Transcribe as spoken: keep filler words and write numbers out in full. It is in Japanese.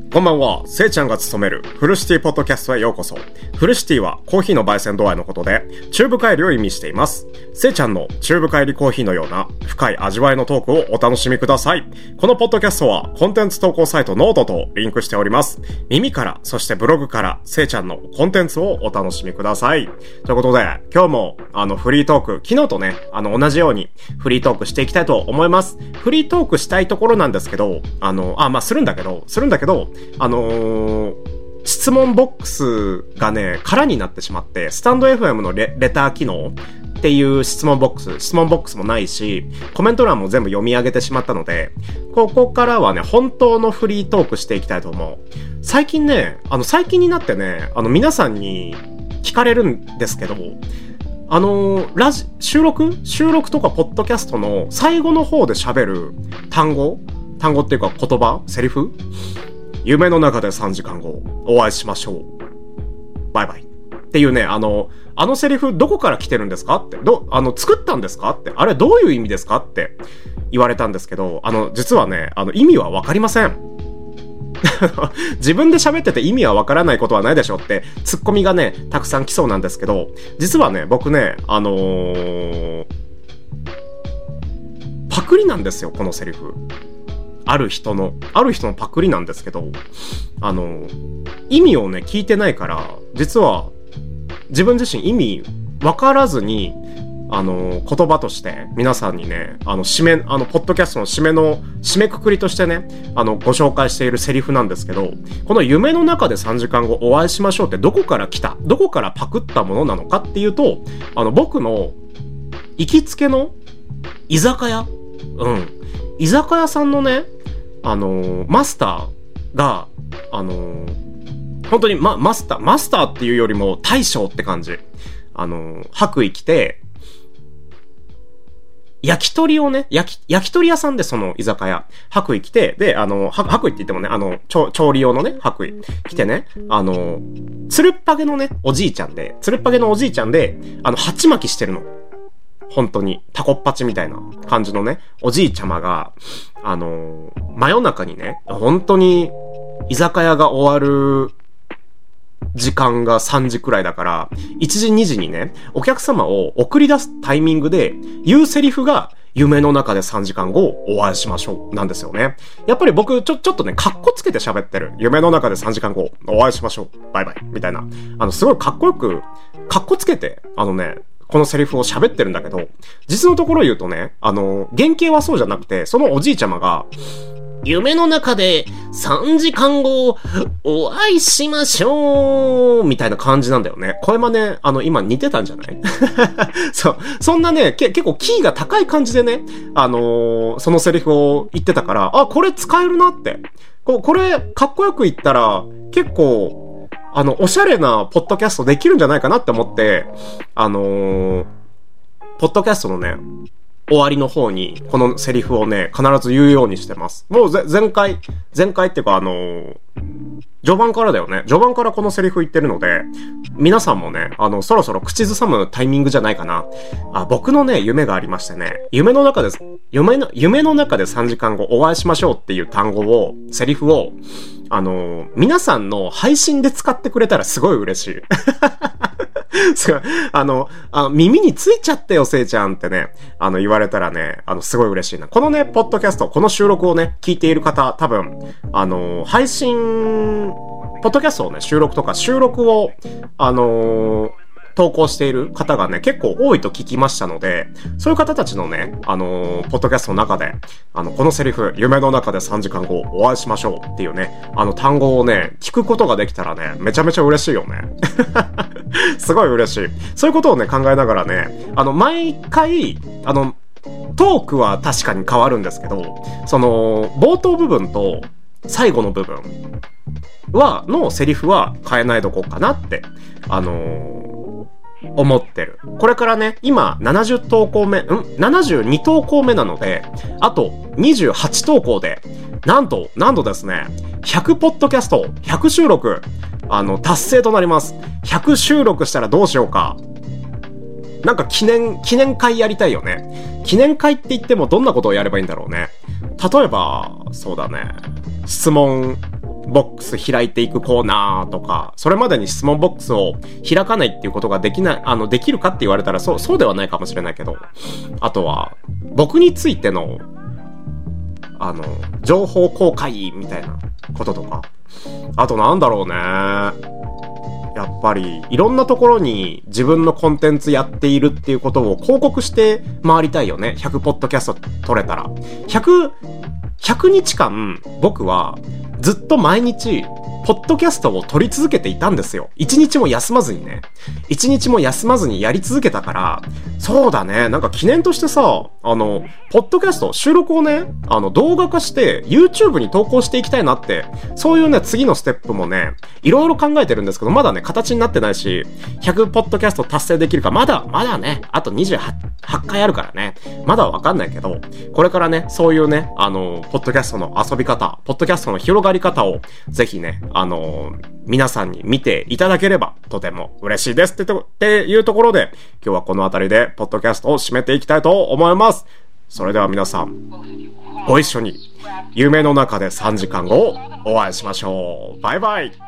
こんばんは、せいちゃんが務めるフルシティポッドキャストへようこそ。フルシティはコーヒーの焙煎度合いのことで、中深入りを意味しています。せいちゃんの中深入りコーヒーのような深い味わいのトークをお楽しみください。このポッドキャストはコンテンツ投稿サイトノートとリンクしております。耳から、そしてブログから、せいちゃんのコンテンツをお楽しみください。ということで、今日もあのフリートーク、昨日とね、あの同じようにフリートークしていきたいと思います。フリートークしたいところなんですけど、あの、あ、まあ、するんだけど、するんだけど、あのー、質問ボックスがね、空になってしまって、スタンド エフエム の レ, レター機能っていう質問ボックス、質問ボックスもないし、コメント欄も全部読み上げてしまったので、ここからはね、本当のフリートークしていきたいと思う。最近ね、あの、最近になってね、あの、皆さんに聞かれるんですけど、あのー、ラジ、収録収録とかポッドキャストの最後の方で喋る単語単語っていうか言葉セリフ夢の中でさんじかんごお会いしましょう。バイバイ。っていうね、あの、あのセリフどこから来てるんですかって、ど、あの、作ったんですかって、あれどういう意味ですかって言われたんですけど、あの、実はね、あの、意味はわかりません。自分で喋ってて意味はわからないことはないでしょってツッコミがね、たくさん来そうなんですけど、実はね、僕ね、あのー、パクリなんですよ、このセリフ。ある人の、ある人のパクリなんですけど、あの、意味をね、聞いてないから、実は、自分自身意味わからずに、あの、言葉として、皆さんにね、あの、締め、あの、ポッドキャストの締めの、締めくくりとしてね、あの、ご紹介しているセリフなんですけど、この夢の中でさんじかんごお会いしましょうってどこから来た、どこからパクったものなのかっていうと、あの、僕の、行きつけの、居酒屋うん。居酒屋さんのね、あのー、マスターが、あのー、本当に、ま、マスター、マスターっていうよりも大将って感じ。あのー、白衣着て、焼き鳥をね、焼き、焼き鳥屋さんでその居酒屋、白衣着て、で、あの、白衣って言ってもね、あの、調、調理用のね、白衣着てね、あの、つるっぱげのね、おじいちゃんで、つるっぱげのおじいちゃんで、あの、鉢巻きしてるの。本当に、タコっぱちみたいな感じのね、おじいちゃまが、あのー、真夜中にね、本当に、居酒屋が終わる時間がさんじくらいだから、いちじにじにね、お客様を送り出すタイミングで、言うセリフが、夢の中でさんじかんごお会いしましょう、なんですよね。やっぱり僕、ちょ、ちょっとね、カッコつけて喋ってる。夢の中でさんじかんごお会いしましょう、バイバイ、みたいな。あの、すごいかっこよく、カッコつけて、あのね、このセリフを喋ってるんだけど、実のところ言うとね、あの、原型はそうじゃなくて、そのおじいちゃまが、夢の中でさんじかんごお会いしましょうみたいな感じなんだよね。声真似、あの、今似てたんじゃないそう。そんなね、け、結構キーが高い感じでね、あのー、そのセリフを言ってたから、あ、これ使えるなって。こ、これ、かっこよく言ったら、結構、あの、おしゃれなポッドキャストできるんじゃないかなって思って、あのー、ポッドキャストのね、終わりの方に、このセリフをね、必ず言うようにしてます。もうぜ、前回、前回っていうかあのー、序盤からだよね。序盤からこのセリフ言ってるので、皆さんもね、あの、そろそろ口ずさむタイミングじゃないかな。あ、僕のね、夢がありましてね、夢の中で、夢の、夢の中でさんじかんごお会いしましょうっていう単語を、セリフを、あのー、皆さんの配信で使ってくれたらすごい嬉しい。すごい。あの、あ耳についちゃってよ、せいちゃんってね、あの、言われたらね、あの、すごい嬉しいな。このね、ポッドキャスト、この収録をね、聞いている方、多分、あの、配信、ポッドキャストをね、収録とか、収録を、あのー、投稿している方がね、結構多いと聞きましたので、そういう方たちのね、あのー、ポッドキャストの中で、あの、このセリフ、夢の中でさんじかんごお会いしましょうっていうね、あの単語をね、聞くことができたらね、めちゃめちゃ嬉しいよね。すごい嬉しい。そういうことをね、考えながらね、あの、毎回、あの、トークは確かに変わるんですけど、その、冒頭部分と最後の部分は、のセリフは変えないどこかなって、あのー、思ってる。これからね、今ななじゅう投稿目、ん ?ななじゅうに 投稿目なので、あとにじゅうはち投稿で、なんと、なんとですね、ひゃくポッドキャスト、ひゃく収録、あの、達成となります。ひゃく収録したらどうしようか。なんか記念、記念会やりたいよね。記念会って言ってもどんなことをやればいいんだろうね。例えば、そうだね。質問ボックス開いていくコーナーとか、それまでに質問ボックスを開かないっていうことができない、あの、できるかって言われたら、そう、そうではないかもしれないけど、あとは、僕についての、あの、情報公開みたいなこととか、あとなんだろうね。やっぱり、いろんなところに自分のコンテンツやっているっていうことを広告して回りたいよね。ひゃくポッドキャスト撮れたら。ひゃく、ひゃくにちかん、僕は、ずっと毎日、ポッドキャストを撮り続けていたんですよ。一日も休まずにね。一日も休まずにやり続けたから、そうだね。なんか記念としてさ、あの、ポッドキャスト、収録をね、あの、動画化して、YouTube に投稿していきたいなって、そういうね、次のステップもね、いろいろ考えてるんですけど、まだね、形になってないし、ひゃくポッドキャスト達成できるか、まだ、まだね、あとにじゅうはちかいあるからね、まだわかんないけど、これからね、そういうね、あの、ポッドキャストの遊び方、ポッドキャストの広がり方を、ぜひね、あの、皆さんに見ていただければ、とても嬉しいですってと、っていうところで、今日はこのあたりで、ポッドキャストを締めていきたいと思います。それでは皆さん、ご一緒に、夢の中でさんじかんごをお会いしましょう。バイバイ。